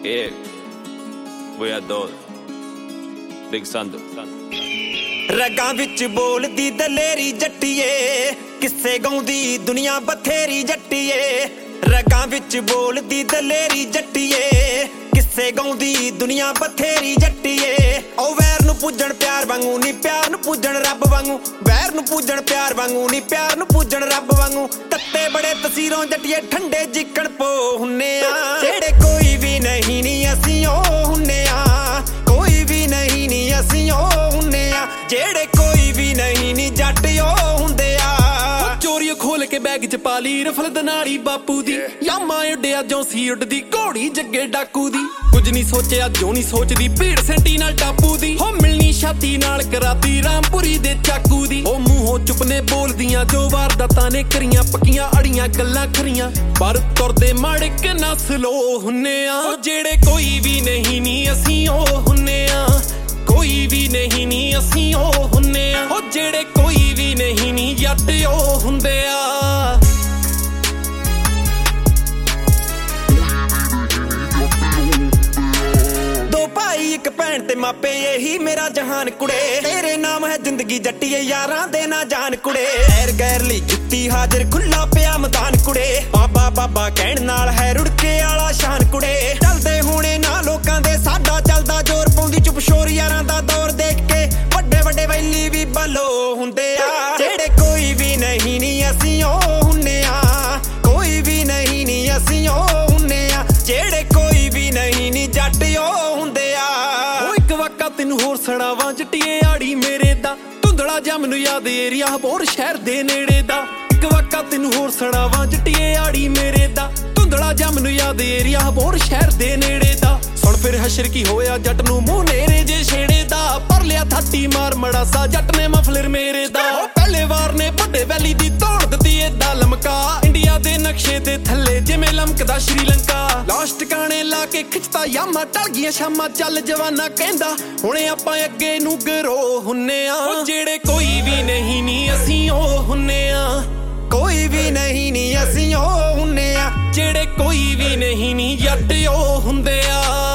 We are those Big Sandu ਰਗਾਂ ਵਿੱਚ ਬੋਲਦੀ ਦਲੇਰੀ ਜੱਟੀਏ ਕਿੱਸੇ ਗਾਉਂਦੀ ਦੁਨੀਆ ਬਥੇਰੀ ਜੱਟੀਏ ਰਗਾਂ ਵਿੱਚ ਬੋਲਦੀ ਦਲੇਰੀ ਜੱਟੀਏ ਕਿੱਸੇ ਗਾਉਂਦੀ ਦੁਨੀਆ ਬਥੇਰੀ ਜੱਟੀਏ ਉਹ ਵੈਰ ਨੂੰ ਪੂਜਣ ਪਿਆਰ ਵਾਂਗੂ ਨੀ ਪਿਆਰ ਨੂੰ ਪੂਜਣ ਰੱਬ ਵਾਂਗੂ ਵੈਰ ਨੂੰ ਪੂਜਣ ਪਿਆਰ ਵਾਂਗੂ ਨੀ ਪਿਆਰ ਨੂੰ ਪੂਜਣ ਰੱਬ ਵਾਂਗੂ ਤੱਤੇ ਬੜੇ ਤਸੀਰੋਂ ਜੱਟੀਏ ਠੰਡੇ ਜਿੱਕਣ ਪੋ ਹੁੰਨੇ ਆ ਜਿਹੜੇ ਕੋਈ ਵੀ ਨਹੀਂ ਨੀ ਅਸੀਂ ਉਹ ਹੁੰਨੇ ਆ ਕੋਈ ਵੀ ਨਹੀਂ ਨੀ ਅਸੀਂ ਉਹ ਹੁੰਨੇ ਆ ਜਿਹੜੇ ਕੋਈ ਵੀ ਨਹੀਂ ਨੀ ਜੱਟ ਉਹ ਹੁੰਦੇ ਆ ਚੋਰੀਓ ਖੋਲ ਕੇ ਬੈਗ ਚ ਪਾ ਲਈ ਰਫਲ ਦਨਾੜੀ ਬਾਪੂ ਦੀ ਯਾਮਾ ਉੱਡਿਆ ਜੋ ਸੀ ਉੱਡਦੀ ਘੋੜੀ ਜੱਗੇ ਡਾਕੂ ਦੀ ਕੁਝ ਨਹੀਂ ਸੋਚਿਆ ਜੋ ਨਹੀਂ ਸੋਚਦੀ ਭੀੜ ਸੈਂਟੀ ਨਾਲ ਟਾਪੂ ਦੀ ਹੋ ਮਿਲਣੀ ਛਾਤੀ ਨਾਲ ਕਰਾਤੀ ਰਾਮਪੁਰੀ ਦੇ ਚਾਕੂ ਦੀ ਉਹ ਮੂੰਹੋਂ ਚੁੱਪਨੇ ਬੋਲਦੀਆਂ ਜੋ ਵਾਰਦਾਤਾਂ ਨੇ ਕਰੀਆਂ ਪੱਕੀਆਂ ਅੜੀਆਂ ਗੱਲਾਂ ਖਰੀਆਂ ਪਰ ਤੁਰਦੇ ਮਾੜਕ ਨਸਲੋ ਹੁੰਨੇ ਆ ਜਿਹੜੇ ਕੋਈ ਵੀ ਨਹੀਂ ਨੀ ਅਸੀਂ ਉਹ ਹੁੰਨੇ ਆ ਕੋਈ ਵੀ ਨਹੀਂ ਨੀ ਅਸੀਂ ਉਹ ਹੁੰਨੇ ਆ ਉਹ ਜਿਹੜੇ ਕੋਈ ਵੀ ਨਹੀਂ ਨੀ ਜੱਟ ਉਹ ਹੁੰਦੇ ਆ ਦੋ ਭਾਈ ਇੱਕ ਭੈਣ ਤੇ ਮਾਪੇ ਇਹੀ ਮੇਰਾ ਜਹਾਨ ਕੁੜੇ ਤੇਰੇ ਨਾਮ ਹੈ ਜ਼ਿੰਦਗੀ ਜੱਟੀਏ ਯਾਰਾਂ ਦੇ ਨਾ ਜਾਨ ਕੁੜੇ ਐਰ ਗੈਰ ਲਈ ਜੁੱਤੀ ਹਾਜ਼ਰ ਖੁੱਲਾ ਪਿਆ ਮੈਦਾਨ ਕੁੜੇ ਬਾਬਾ ਬਾਬਾ ਕਹਿਣ ਨਾਲ ਹੈ ਰੁੜਕੇ ਵਾਲਾ ਸ਼ਾਨ ਕੁੜੇ ਚੱਲਦੇ ਹੋਣੇ ਨਾ ਲੋਕਾਂ ਦੇ ਸਾਡਾ ਚੱਲਦਾ ਜ਼ੋਰ ਪਾਉਂਦੀ ਚੁੱਪ ਸ਼ੋਰ ਯਾਰਾਂ ਦਾ ਦੌਰ ਦੇਖ ਕੇ ਵੱਡੇ ਵੱਡੇ ਵੈਲੀ ਵੀ ਬਲੋ ਹੁੰਦੇ ਆ ਜਿਹੜੇ ਕੋਈ ਵੀ ਨਹੀਂ ਨੀ ਅਸੀਂ ਉਹ ਹੁੰਨੇ ਆ ਕੋਈ ਵੀ ਨਹੀਂ ਨੀ ਅਸੀਂ ਉਹ ਹੁੰਨੇ ਆ ਜਿਹੜੇ ਕੋਈ ਵੀ ਨਹੀਂ ਨੀ ਜੱਟ ਉਹ ਹੁੰਦੇ ਆ ਉਹ ਇੱਕ ਵਾਕਾ ਤੈਨੂੰ ਹੋਰ ਸੁਣਾਵਾਂ ਜੱਟੀਏ ਆੜੀ ਮੇਰੇ ਦਾ ਧੁੰਦਲਾ ਜਾ ਮੈਨੂੰ ਯਾਦ ਏਰੀਆ ਹਬੋਰ ਸ਼ਹਿਰ ਦੇ ਨੇੜੇ ਦਾ ਇੱਕ ਵਾਕਾ ਤੈਨੂੰ ਹੋਰ ਸੁਣਾਵਾਂ ਜੱਟੀਏ ਆੜੀ ਮੇਰੇ ਦਾ ਧੁੰਦਲਾ ਜਾ ਮੈਨੂੰ ਯਾਦ ਏਰੀਆ ਹਬੋਰ ਸ਼ਹਿਰ ਦੇ ਨੇੜੇ ਦਾ ਸੁਣ ਫਿਰ ਹਸ਼ਰ ਕੀ ਹੋਇਆ ਜੱਟ ਨੂੰ ਮੂੰਹ ਨੇਰੇ ਜੇ ਛੇੜੇ ਦਾ ਪਰ ਲਿਆ ਥਾਤੀ ਮਾਰ ਮੜਾ ਸਾ ਜੱਟ ਨੇ ਮਫਲਰ ਮੇਰੇ ਦਾ ਉਹ ਪਹਿਲੇ ਵਾਰ ਨੇ ਵੱਡੇ ਵੈਲੀ ਦੀ ਤੋੜ ਦਿੱਤੀ ਏਦਾਂ ਲਮਕਾ ਇੰਡੀਆ ਦੇ ਨਕਸ਼ੇ ਦੇ ਥੱਲੇ ਜਿਵੇਂ ਲਮਕਦਾ ਸ਼੍ਰੀਲੰਕਾ ਲਾਸ਼ ਟਿਕਾਣੇ ਲਾ ਕੇ ਖਿੱਚਦਾ ਯਾਮਾ ਟਲ ਗਈਆਂ ਸ਼ਾਮਾਂ ਚੱਲ ਜਵਾਨਾ ਕਹਿੰਦਾ ਹੁਣੇ ਆਪਾਂ ਅੱਗੇ ਨੂੰ ਗਰੋ ਹੁੰਨੇ ਆ ਉਹ ਜਿਹੜੇ ਕੋਈ ਵੀ ਨਹੀਂ ਨੀ ਅਸੀਂ ਉਹ ਹੁੰਨੇ ਆ ਕੋਈ ਵੀ ਨਹੀਂ ਨੀ ਅਸੀਂ ਉਹ ਹੁੰਨੇ ਆ ਜਿਹੜੇ ਕੋਈ ਵੀ ਨਹੀਂ ਨੀ ਜੱਟ ਉਹ ਹੁੰਦੇ ਆ